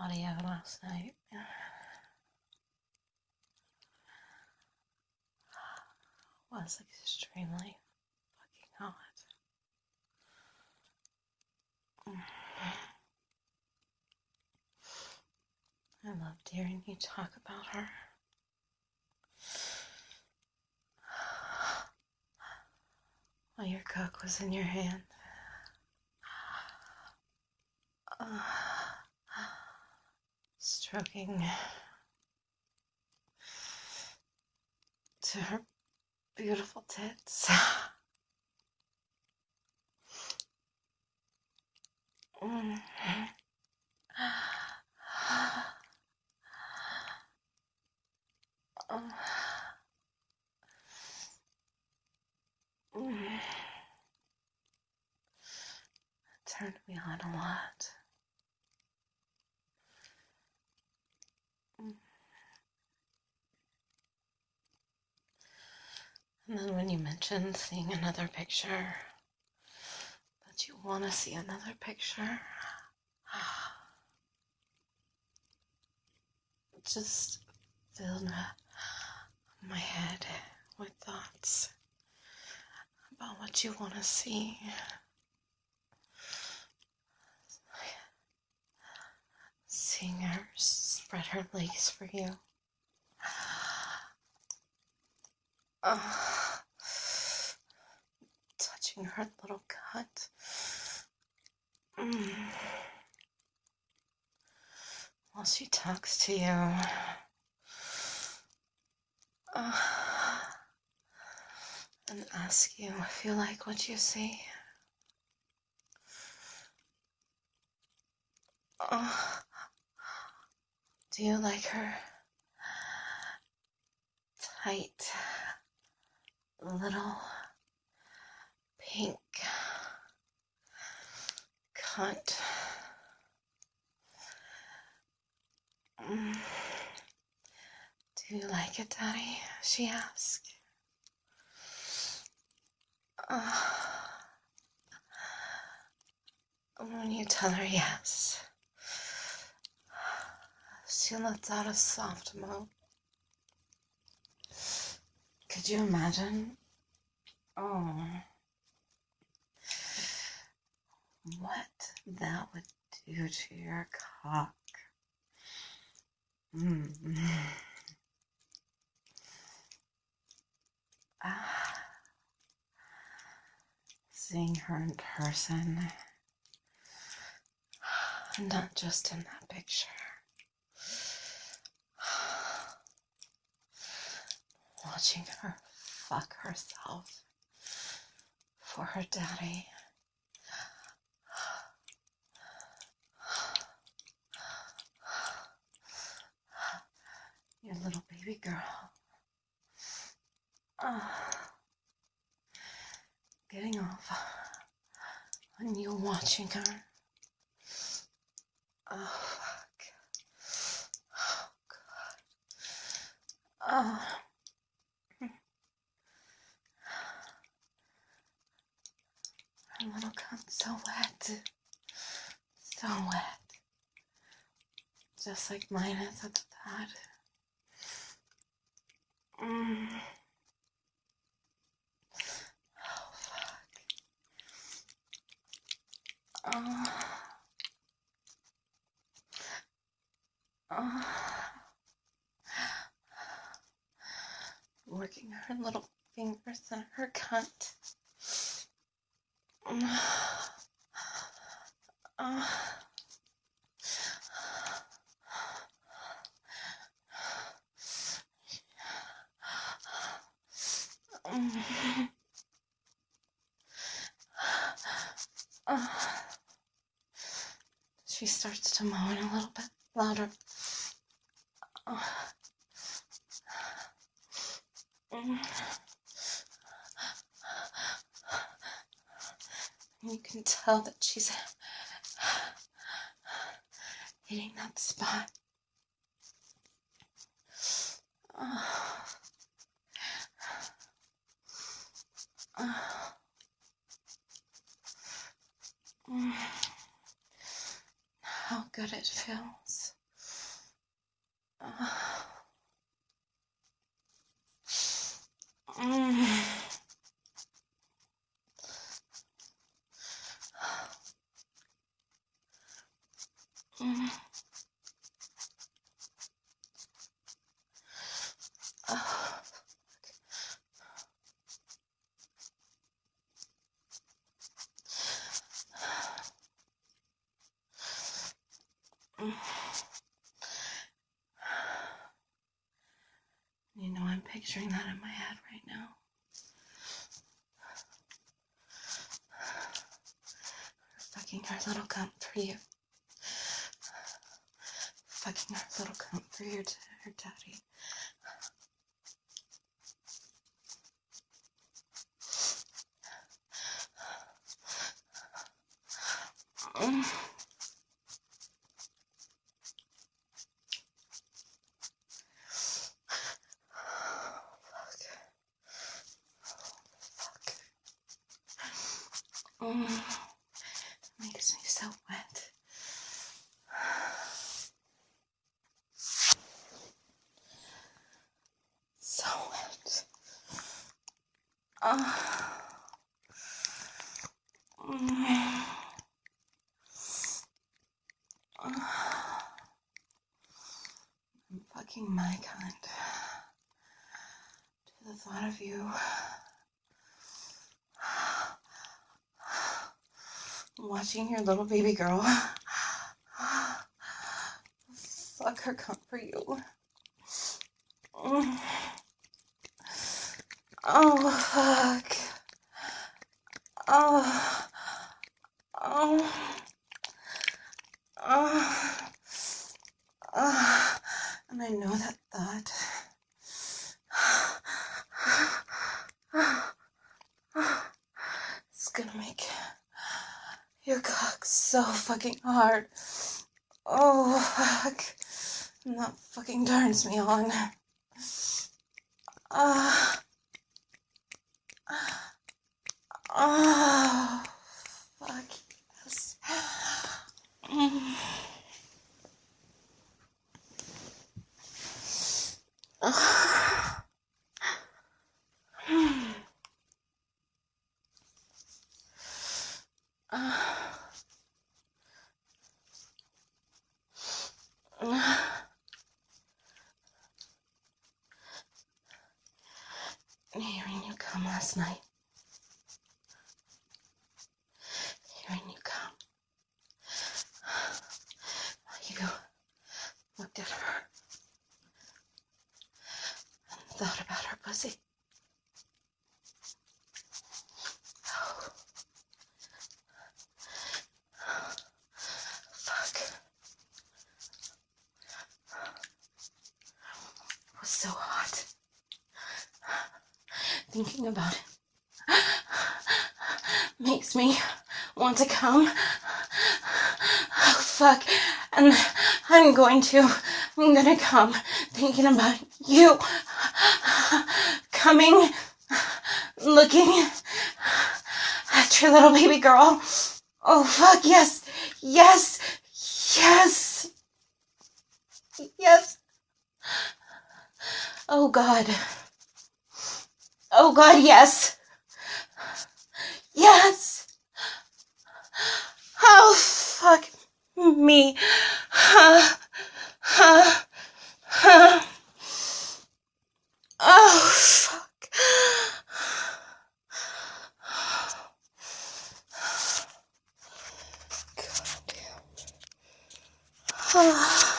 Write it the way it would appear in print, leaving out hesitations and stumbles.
audio last night. It was extremely fucking hot. I loved hearing you talk about her. While your coke was in your hand. Stroking to her beautiful tits. Turned me on a lot. And then when you mentioned seeing another picture, that you want to see another picture, it just filled my head with thoughts about what you want to see. Seeing her spread her legs for you. Touching her little cut. While she talks to you. And ask you if you like what you see. Do you like her tight little pink cunt? Do you like it, Daddy? She asked. When you tell her yes, she lets out a soft moan. Could you imagine? What that would do to your cock. Seeing her in person, not just in that picture. Watching her fuck herself for her daddy. Your little baby girl. Getting off on you watching her. Oh, fuck. Oh, God. Her little cunt's so wet. So wet. Just like mine is at that. Oh, fuck. Working her little fingers in her cunt. She starts to moan a little bit louder. You can tell that she's hitting that spot. How good it feels. You know, I'm picturing that in my head right now. Fucking her little cunt for you. Fucking her little cunt for her daddy. Makes me so wet. So wet. I'm fucking my kind. To the thought of you. Watching your little baby girl fuck her cunt for you. Oh, fuck. Oh. And I know that thought. It's gonna make your cock so fucking hard. Oh, fuck. And that fucking turns me on. Oh, fuck yes. Hearing you come last night. Hearing you come. You looked at her and thought about her pussy. Oh. Fuck. It was so hot. Thinking about it makes me want to come. Oh, fuck. And I'm gonna come thinking about you coming, looking at your little baby girl. Oh, fuck, yes, yes, yes, yes. Oh, God. Oh, God, yes. Yes. Oh, fuck me. Oh, fuck. God damn.